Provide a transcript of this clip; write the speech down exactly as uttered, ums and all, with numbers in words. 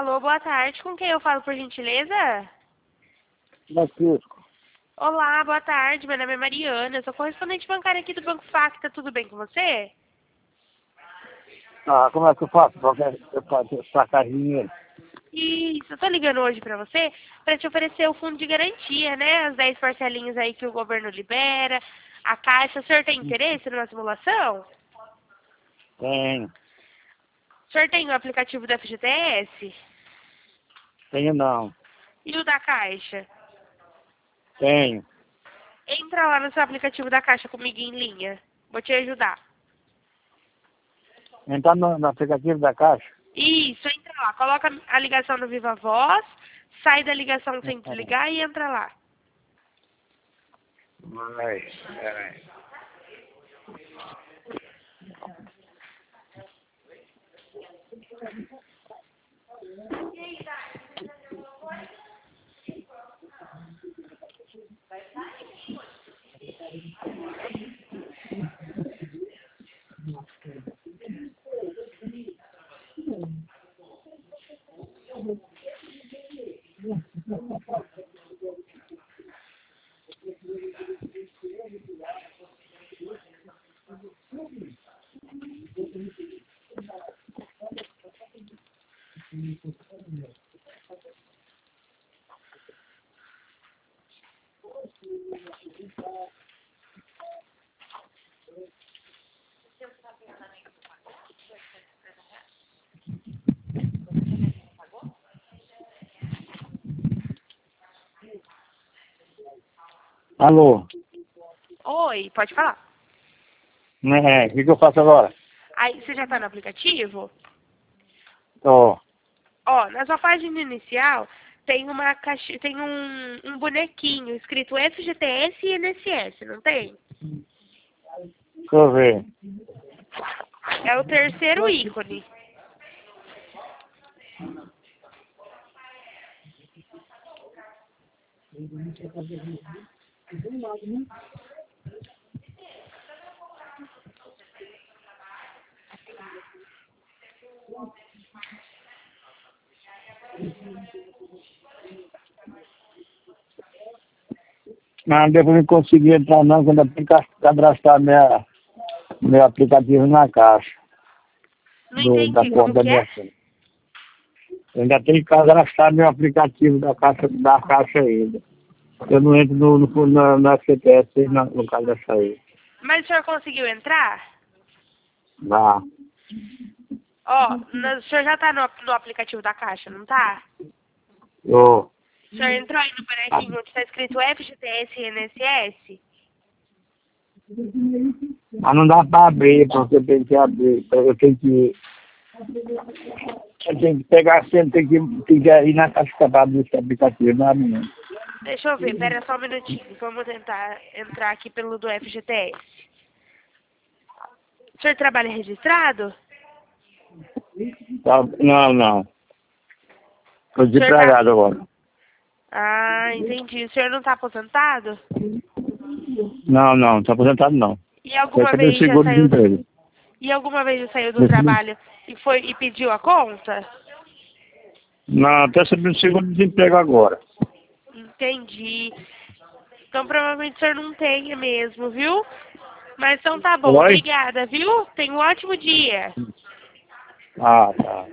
Alô, boa tarde. Com quem eu falo, por gentileza? Francisco. Olá, boa tarde. Meu nome é Mariana. Eu sou correspondente bancária aqui do Banco Facta. Tudo bem com você? Ah, como é que eu faço para sacar dinheiro? Isso, eu tô ligando hoje pra você pra te oferecer o fundo de garantia, né? As dez parcelinhas aí que o governo libera. A Caixa, o senhor tem interesse numa simulação? Tenho. O senhor tem o aplicativo do F G T S? Tenho não. E o da Caixa? Tenho. Entra lá no seu aplicativo da Caixa comigo em linha. Vou te ajudar. Entrar no, no aplicativo da Caixa? Isso, entra lá. Coloca a ligação no Viva Voz, sai da ligação sem desligar e entra lá. Ai, peraí. Alô? Oi, pode falar. É, o que, que eu faço agora? Aí, você já tá no aplicativo? Tô. Ó, na sua página inicial tem uma caixa, tem um, um bonequinho escrito F G T S e I N S S, não tem? Deixa eu ver. É o terceiro ícone. Mas depois eu consegui entrar não, quando eu tenho que cadastrar minha, meu aplicativo na Caixa. Não Do, da entendi conta como da que é? minha conta. Eu ainda tenho que cadastrar meu aplicativo da Caixa, da Caixa ainda. Eu não entro no, no, na, na C T S na, no caso da saída. Mas o senhor conseguiu entrar? Lá. Ó, na- o senhor já tá no, no aplicativo da Caixa, não tá? Eu, O senhor entrou aí no bonequinho onde tá escrito F G T S e I N S S? mas não dá para abrir, porque eu tenho que abrir. Eu tenho que. Eu tenho que pegar a senha, tem que, tem que ir na caixa para abrir esse aplicativo, não abre não. Deixa eu ver, pera só um minutinho. Vamos tentar entrar aqui pelo do F G T S. O senhor trabalha registrado? Tá, não, não. Estou O senhor tá... desempregado agora. Ah, entendi. O senhor não tá aposentado? Não, não, estou aposentado não. E alguma Recebi o vez já seguro de saiu do... emprego. E alguma vez já saiu do Recebi... trabalho e foi e pediu a conta? Não, estou recebendo o seguro de desemprego agora. Entendi. Então provavelmente o senhor não tenha mesmo, viu? Mas então tá bom, Oi? obrigada, viu? Tenha um ótimo dia. Ah, tá.